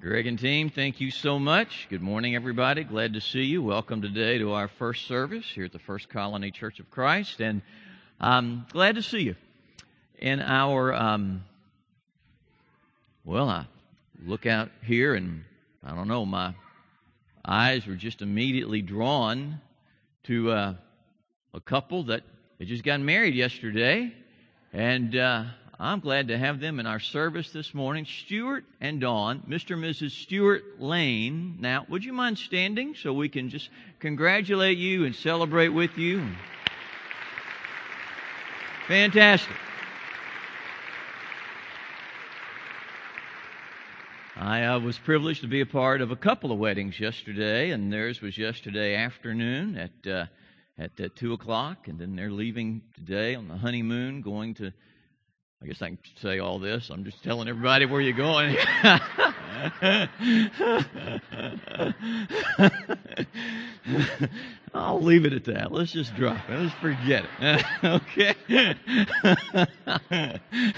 Greg and team, thank you so much. Good morning, everybody. Glad to see you. Welcome today to our first service here at the First Colony Church of Christ. And I'm glad to see you. In our, I look out here and I don't know, my eyes were just immediately drawn to a couple that had just got married yesterday. And I'm glad to have them in our service this morning. Stuart and Dawn, Mr. and Mrs. Stuart Lane. Now, would you mind standing so we can just congratulate you and celebrate with you? Fantastic. I was privileged to be a part of a couple of weddings yesterday, and theirs was yesterday afternoon at 2 o'clock, and then they're leaving today on the honeymoon, going to, I guess I can say all this. I'm just telling everybody where you're going. I'll leave it at that. Let's just drop it. Let's forget it. Okay?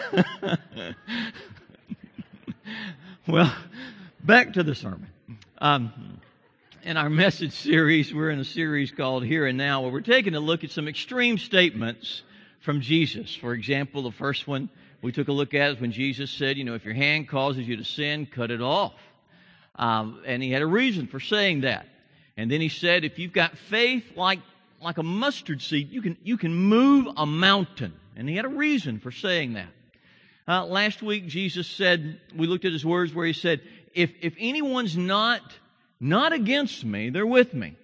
Well, back to the sermon. In our message series, we're in a series called Here and Now, where we're taking a look at some extreme statements from Jesus. For example, the first one we took a look at is when Jesus said, if your hand causes you to sin, cut it off. And he had a reason for saying that. And then he said, if you've got faith like a mustard seed, you can move a mountain. And he had a reason for saying that. Last week, Jesus said, we looked at his words where he said, if anyone's not against me, they're with me.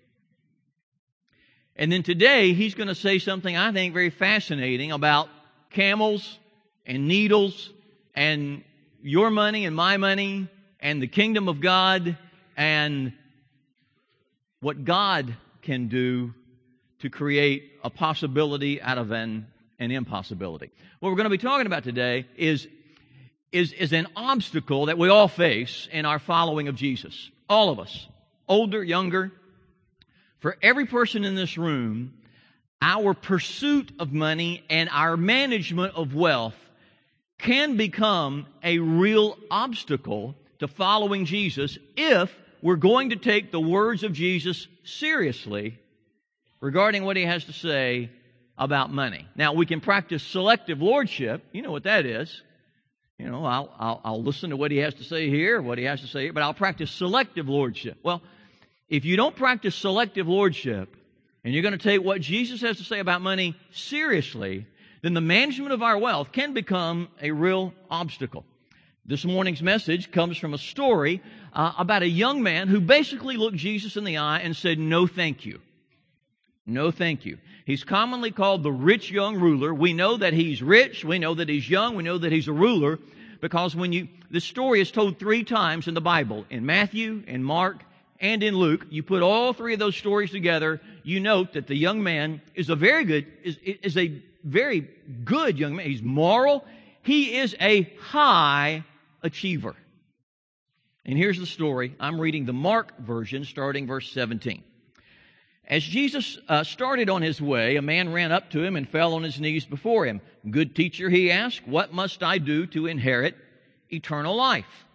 And then today, he's going to say something I think very fascinating about camels and needles and your money and my money and the kingdom of God and what God can do to create a possibility out of an impossibility. What we're going to be talking about today is an obstacle that we all face in our following of Jesus. All of us, older, younger. For every person in this room, our pursuit of money and our management of wealth can become a real obstacle to following Jesus if we're going to take the words of Jesus seriously regarding what he has to say about money. Now, we can practice selective lordship. You know what that is. I'll listen to what he has to say here, what he has to say here, but I'll practice selective lordship. Well, if you don't practice selective lordship, and you're going to take what Jesus has to say about money seriously, then the management of our wealth can become a real obstacle. This morning's message comes from a story about a young man who basically looked Jesus in the eye and said, "No, thank you. No, thank you." He's commonly called the rich young ruler. We know that he's rich. We know that he's young. We know that he's a ruler because this story is told 3 times in the Bible, in Matthew, in Mark, and in Luke. You put all 3 of those stories together, you note that the young man is a very good young man. He's moral. He is a high achiever. And here's the story. I'm reading the Mark version, starting verse 17. As Jesus started on his way, a man ran up to him and fell on his knees before him. "Good teacher," he asked, "what must I do to inherit eternal life?"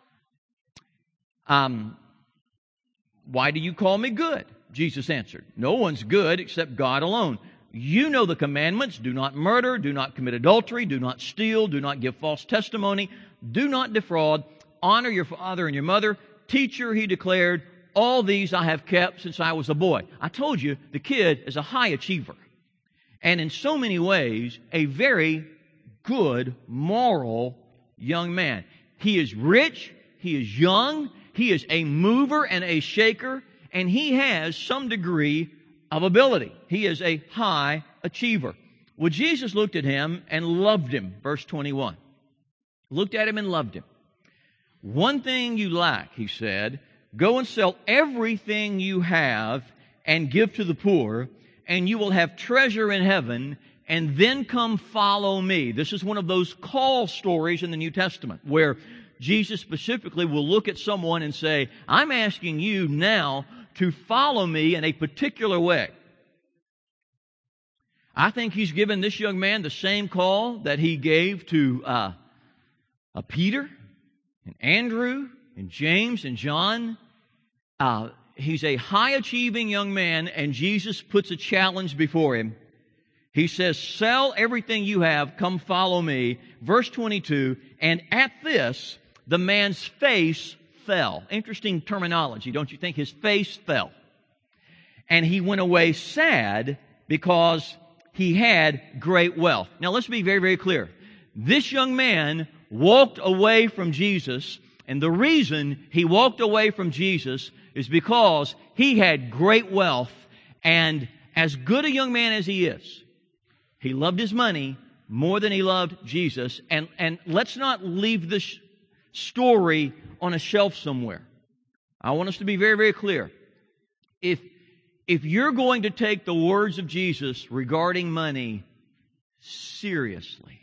"Why do you call me good?" Jesus answered. "No one's good except God alone. You know the commandments. Do not murder, do not commit adultery, do not steal, do not give false testimony, do not defraud, honor your father and your mother." "Teacher," he declared, "all these I have kept since I was a boy." I told you, the kid is a high achiever. And in so many ways, a very good, moral young man. He is rich, he is young, he is a mover and a shaker, and he has some degree of ability. He is a high achiever. Well, Jesus looked at him and loved him. Verse 21. Looked at him and loved him. "One thing you lack," he said. "Go and sell everything you have and give to the poor, and you will have treasure in heaven, and then come follow me." This is one of those call stories in the New Testament where Jesus specifically will look at someone and say, "I'm asking you now to follow me in a particular way." I think he's given this young man the same call that he gave to Peter and Andrew and James and John. He's a high-achieving young man, and Jesus puts a challenge before him. He says, sell everything you have, come follow me. Verse 22, and at this, the man's face fell. Interesting terminology, don't you think? His face fell. And he went away sad because he had great wealth. Now let's be very, very clear. This young man walked away from Jesus, and the reason he walked away from Jesus is because he had great wealth, and as good a young man as he is, he loved his money more than he loved Jesus. And let's not leave this story on a shelf somewhere. I want us to be very, very clear. If you're going to take the words of Jesus regarding money seriously,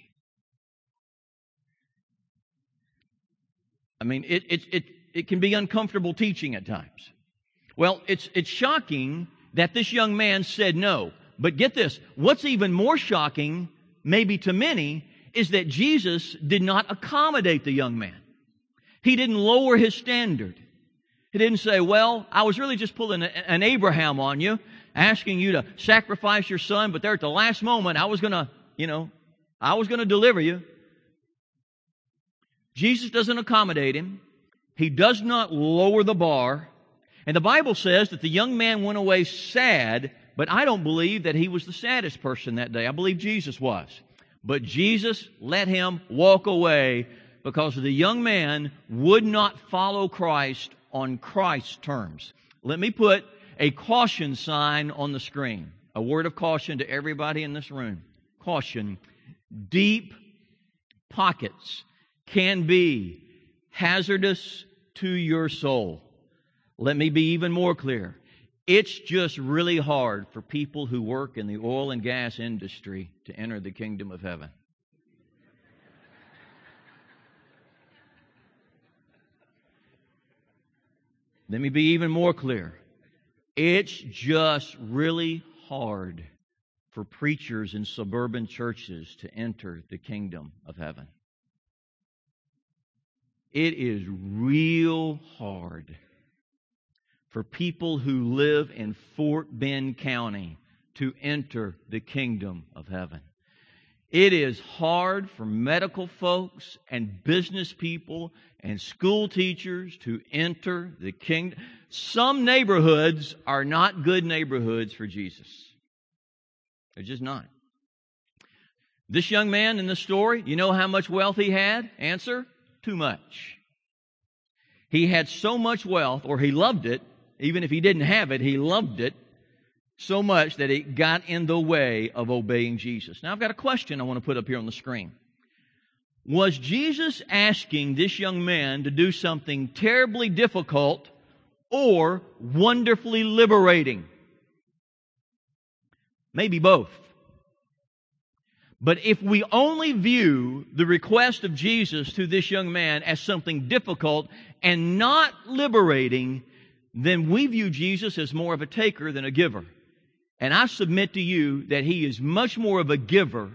I mean, it can be uncomfortable teaching at times. Well, it's shocking that this young man said no. But get this, what's even more shocking, maybe to many, is that Jesus did not accommodate the young man. He didn't lower his standard. He didn't say, well, I was really just pulling an Abraham on you, asking you to sacrifice your son, but there at the last moment, I was going to deliver you. Jesus doesn't accommodate him. He does not lower the bar. And the Bible says that the young man went away sad, but I don't believe that he was the saddest person that day. I believe Jesus was. But Jesus let him walk away because the young man would not follow Christ on Christ's terms. Let me put a caution sign on the screen. A word of caution to everybody in this room. Caution. Deep pockets can be hazardous to your soul. Let me be even more clear. It's just really hard for people who work in the oil and gas industry to enter the kingdom of heaven. Let me be even more clear. It's just really hard for preachers in suburban churches to enter the kingdom of heaven. It is real hard for people who live in Fort Bend County to enter the kingdom of heaven. It is hard for medical folks and business people and school teachers to enter the kingdom. Some neighborhoods are not good neighborhoods for Jesus. They're just not. This young man in the story, you know how much wealth he had? Answer, too much. He had so much wealth, or he loved it. Even if he didn't have it, he loved it so much that it got in the way of obeying Jesus. Now, I've got a question I want to put up here on the screen. Was Jesus asking this young man to do something terribly difficult or wonderfully liberating? Maybe both. But if we only view the request of Jesus to this young man as something difficult and not liberating, then we view Jesus as more of a taker than a giver. And I submit to you that He is much more of a giver.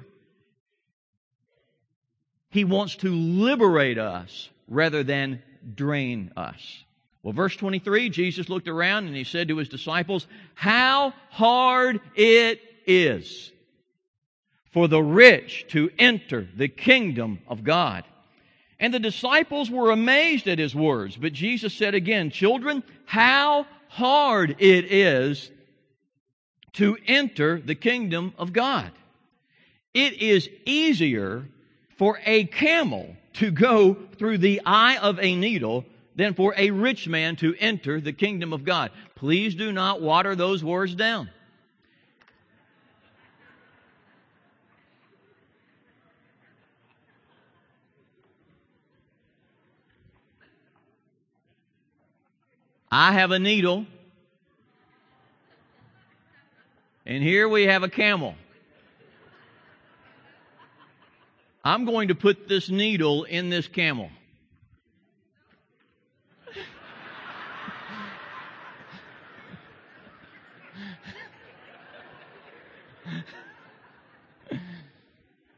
He wants to liberate us rather than drain us. Well, verse 23, Jesus looked around and He said to His disciples, "How hard it is for the rich to enter the kingdom of God." And the disciples were amazed at His words. But Jesus said again, "Children, how hard it is to enter the kingdom of God. It is easier for a camel to go through the eye of a needle than for a rich man to enter the kingdom of God." Please do not water those words down. I have a needle, and here we have a camel. I'm going to put this needle in this camel.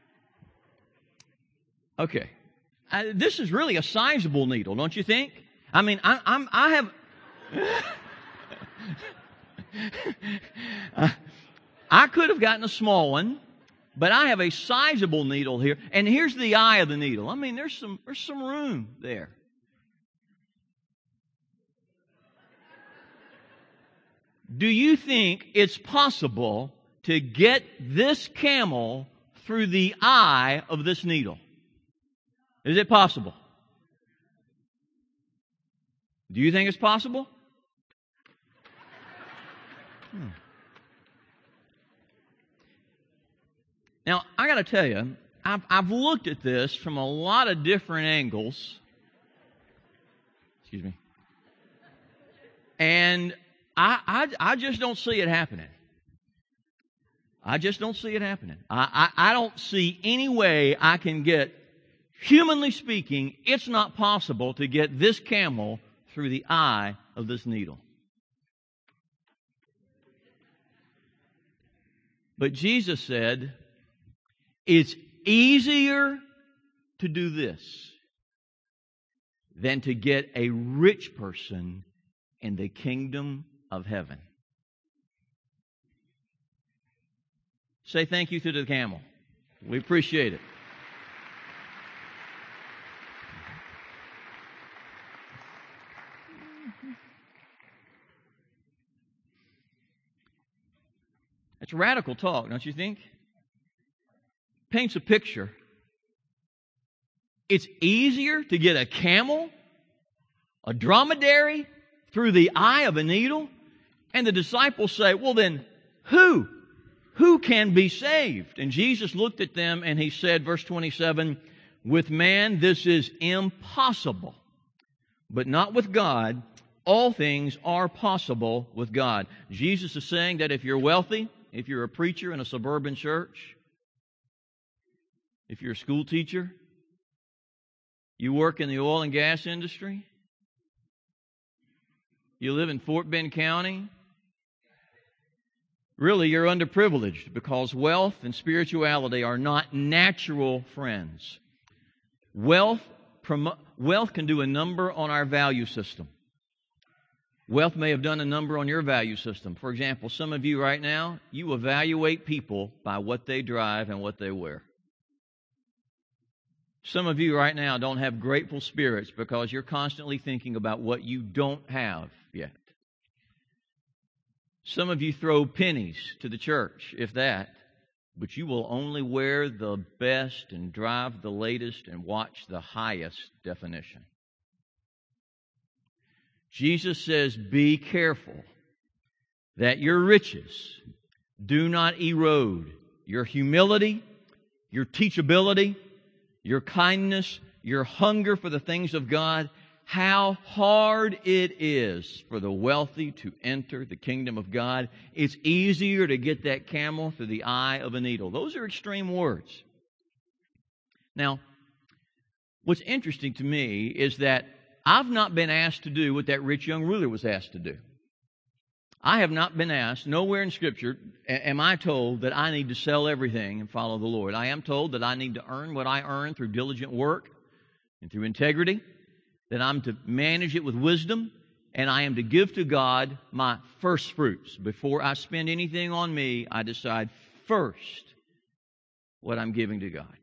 Okay. This is really a sizable needle, don't you think? I mean, I have... I could have gotten a small one, but I have a sizable needle here. And here's the eye of the needle. I mean, there's some room there. Do you think it's possible to get this camel through the eye of this needle? Is it possible? Do you think it's possible? Now, I got to tell you, I've looked at this from a lot of different angles. Excuse me. And I just don't see it happening. I just don't see it happening. I don't see any way I can get, humanly speaking, it's not possible to get this camel through the eye of this needle. But Jesus said, it's easier to do this than to get a rich person in the kingdom of heaven. Say thank you to the camel. We appreciate it. It's radical talk, don't you think? Paints a picture. It's easier to get a camel, a dromedary, through the eye of a needle. And the disciples say, well then, who? Who can be saved? And Jesus looked at them and He said, verse 27, with man this is impossible, but not with God. All things are possible with God. Jesus is saying that if you're wealthy, if you're a preacher in a suburban church, if you're a school teacher, you work in the oil and gas industry, you live in Fort Bend County, really you're underprivileged because wealth and spirituality are not natural friends. Wealth can do a number on our value system. Wealth may have done a number on your value system. For example, some of you right now, you evaluate people by what they drive and what they wear. Some of you right now don't have grateful spirits because you're constantly thinking about what you don't have yet. Some of you throw pennies to the church, if that, but you will only wear the best and drive the latest and watch the highest definition. Jesus says, be careful that your riches do not erode your humility, your teachability, your kindness, your hunger for the things of God. How hard it is for the wealthy to enter the kingdom of God. It's easier to get that camel through the eye of a needle. Those are extreme words. Now, what's interesting to me is that I've not been asked to do what that rich young ruler was asked to do. I have not been asked, nowhere in Scripture am I told that I need to sell everything and follow the Lord. I am told that I need to earn what I earn through diligent work and through integrity, that I'm to manage it with wisdom, and I am to give to God my first fruits. Before I spend anything on me, I decide first what I'm giving to God.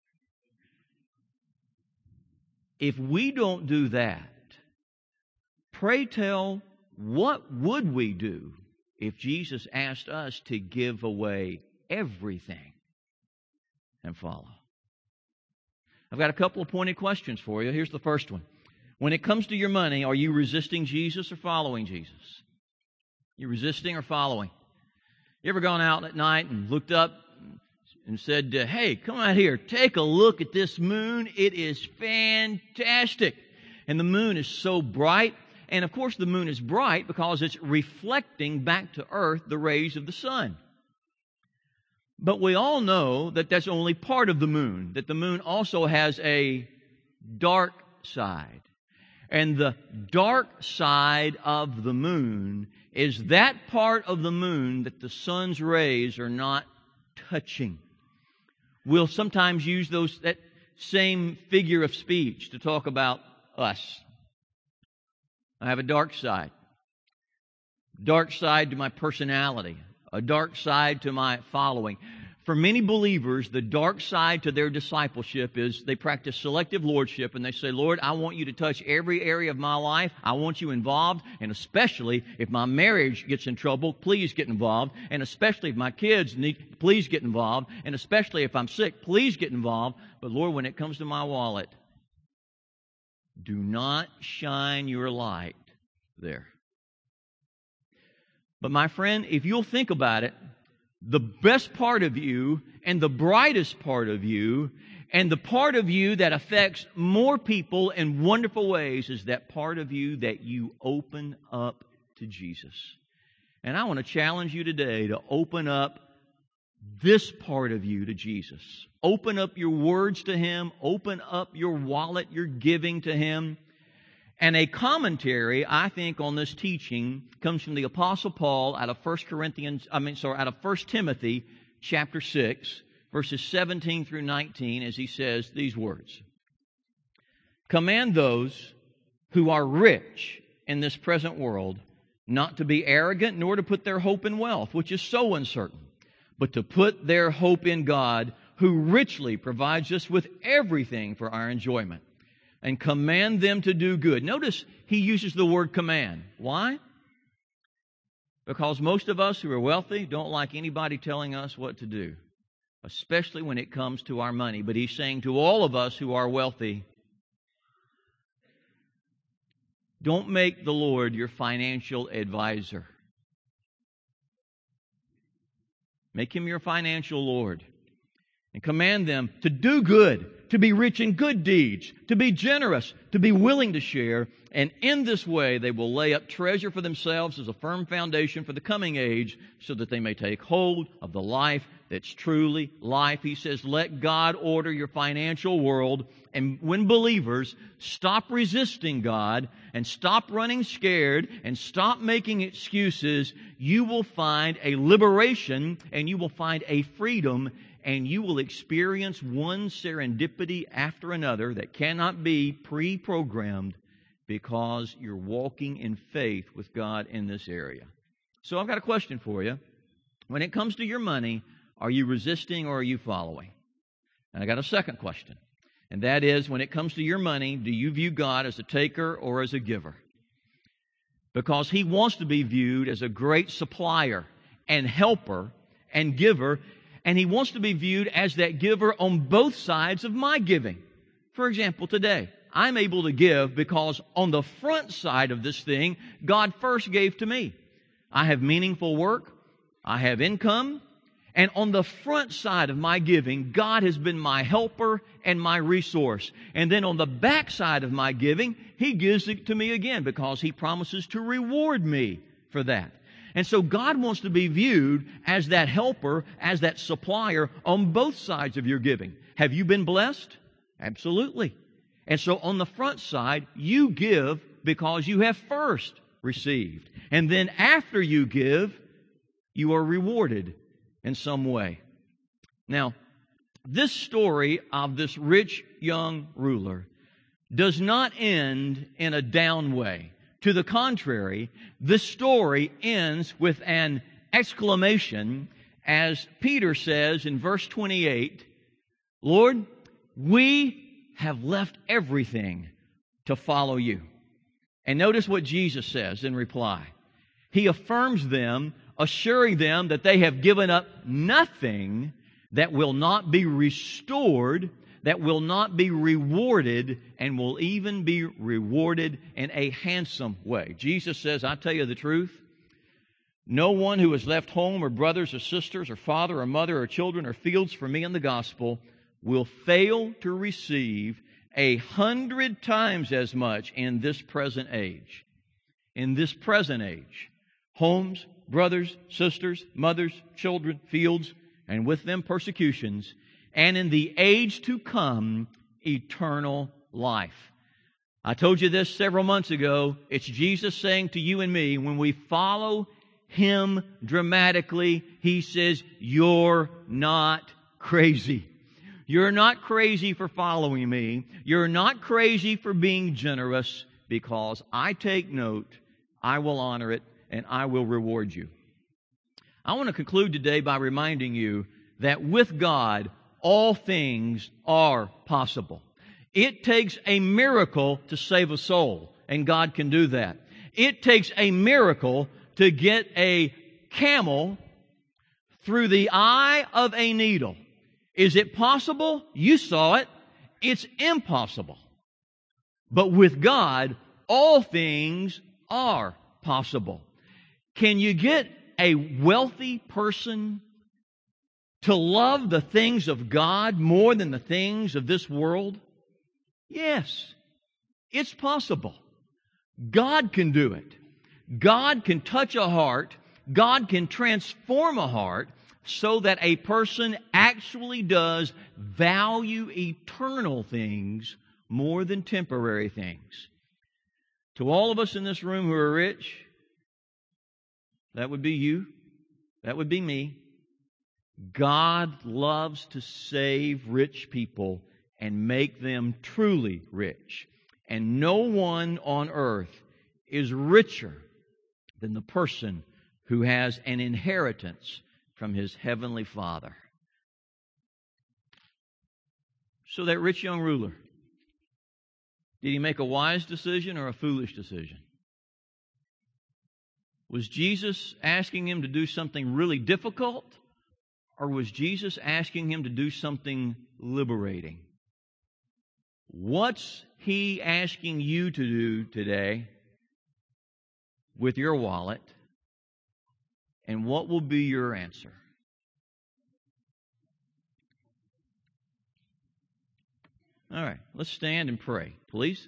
If we don't do that, pray tell, what would we do if Jesus asked us to give away everything and follow? I've got a couple of pointed questions for you. Here's the first one. When it comes to your money, are you resisting Jesus or following Jesus? You resisting or following? You ever gone out at night and looked up and said, hey, come out here, take a look at this moon. It is fantastic. And the moon is so bright. And of course the moon is bright because it's reflecting back to earth the rays of the sun. But we all know that that's only part of the moon, that the moon also has a dark side. And the dark side of the moon is that part of the moon that the sun's rays are not touching. We'll sometimes use that same figure of speech to talk about us. I have a dark side. Dark side to my personality. A dark side to my following. For many believers, the dark side to their discipleship is they practice selective lordship and they say, Lord, I want you to touch every area of my life. I want you involved. And especially if my marriage gets in trouble, please get involved. And especially if my kids need, please get involved. And especially if I'm sick, please get involved. But Lord, when it comes to my wallet, do not shine your light there. But my friend, if you'll think about it, the best part of you and the brightest part of you and the part of you that affects more people in wonderful ways is that part of you that you open up to Jesus. And I want to challenge you today to open up this part of you to Jesus. Open up your words to Him. Open up your wallet, your giving to Him. And a commentary, I think, on this teaching comes from the Apostle Paul out of 1 Timothy chapter 6, verses 17 through 19, as he says these words. Command those who are rich in this present world not to be arrogant, nor to put their hope in wealth, which is so uncertain, but to put their hope in God, who richly provides us with everything for our enjoyment. And command them to do good. Notice he uses the word command. Why? Because most of us who are wealthy don't like anybody telling us what to do, especially when it comes to our money. But he's saying to all of us who are wealthy, don't make the Lord your financial advisor. Make Him your financial Lord. And command them to do good, to be rich in good deeds, to be generous, to be willing to share. And in this way they will lay up treasure for themselves as a firm foundation for the coming age, so that they may take hold of the life that's truly life. He says, let God order your financial world. And when believers stop resisting God and stop running scared and stop making excuses, you will find a liberation and you will find a freedom. And you will experience one serendipity after another that cannot be pre-programmed, because you're walking in faith with God in this area. So I've got a question for you. When it comes to your money, are you resisting or are you following? And I got a second question. And that is, when it comes to your money, do you view God as a taker or as a giver? Because He wants to be viewed as a great supplier and helper and giver. And He wants to be viewed as that giver on both sides of my giving. For example, today, I'm able to give because on the front side of this thing, God first gave to me. I have meaningful work. I have income. And on the front side of my giving, God has been my helper and my resource. And then on the back side of my giving, He gives it to me again because He promises to reward me for that. And so God wants to be viewed as that helper, as that supplier on both sides of your giving. Have you been blessed? Absolutely. And so on the front side, you give because you have first received. And then after you give, you are rewarded in some way. Now, this story of this rich young ruler does not end in a down way. To the contrary, this story ends with an exclamation, as Peter says in verse 28, Lord, we have left everything to follow You. And notice what Jesus says in reply. He affirms them, assuring them that they have given up nothing that will not be restored, that will not be rewarded, and will even be rewarded in a handsome way. Jesus says, I tell you the truth, no one who has left home or brothers or sisters or father or mother or children or fields for Me and the gospel will fail to receive 100 times as much in this present age. In this present age, homes, brothers, sisters, mothers, children, fields, and with them persecutions, and in the age to come, eternal life. I told you this several months ago. It's Jesus saying to you and me, when we follow Him dramatically, He says, you're not crazy. You're not crazy for following Me. You're not crazy for being generous. because I take note, I will honor it, and I will reward you. I want to conclude today by reminding you that with God, all things are possible. It takes a miracle to save a soul, and God can do that. It takes a miracle to get a camel through the eye of a needle. Is it possible? You saw it. It's impossible. But with God, all things are possible. Can you get a wealthy person to love the things of God more than the things of this world? Yes, it's possible. God can do it. God can touch a heart. God can transform a heart so that a person actually does value eternal things more than temporary things. To all of us in this room who are rich, that would be you, that would be me. God loves to save rich people and make them truly rich. And no one on earth is richer than the person who has an inheritance from his heavenly Father. So that rich young ruler, did he make a wise decision or a foolish decision? Was Jesus asking him to do something really difficult, or was Jesus asking him to do something liberating? What's he asking you to do today with your wallet, and what will be your answer? All right, let's stand and pray, please.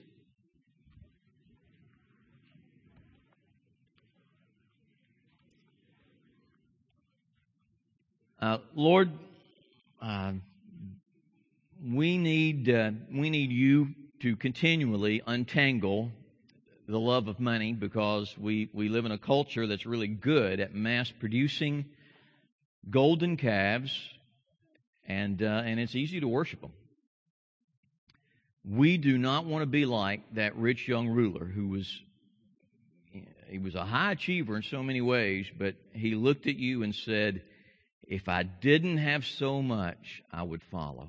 Lord, we need you to continually untangle the love of money, because we live in a culture that's really good at mass producing golden calves, and it's easy to worship them. We do not want to be like that rich young ruler who was a high achiever in so many ways, but he looked at you and said, if I didn't have so much, I would follow.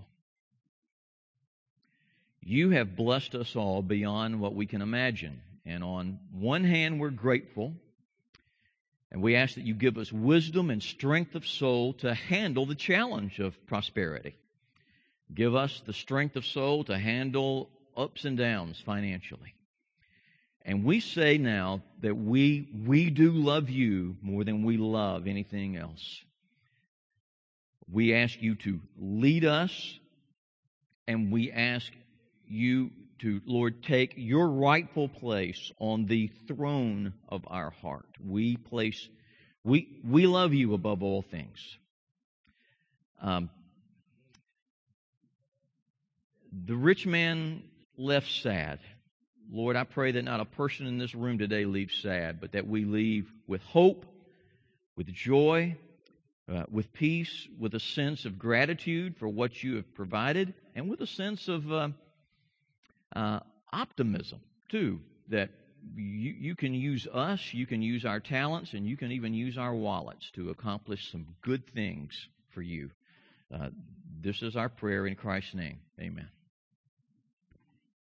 You have blessed us all beyond what we can imagine. And on one hand, we're grateful, and we ask that you give us wisdom and strength of soul to handle the challenge of prosperity. Give us the strength of soul to handle ups and downs financially. And we say now that we do love you more than we love anything else. We ask you to lead us, and we ask you to, Lord, take your rightful place on the throne of our heart. We love you above all things. The rich man left sad. Lord, I pray that not a person in this room today leaves sad, but that we leave with hope, with joy, with peace, with a sense of gratitude for what you have provided, and with a sense of optimism, too, that you can use us, you can use our talents, and you can even use our wallets to accomplish some good things for you. This is our prayer in Christ's name. Amen.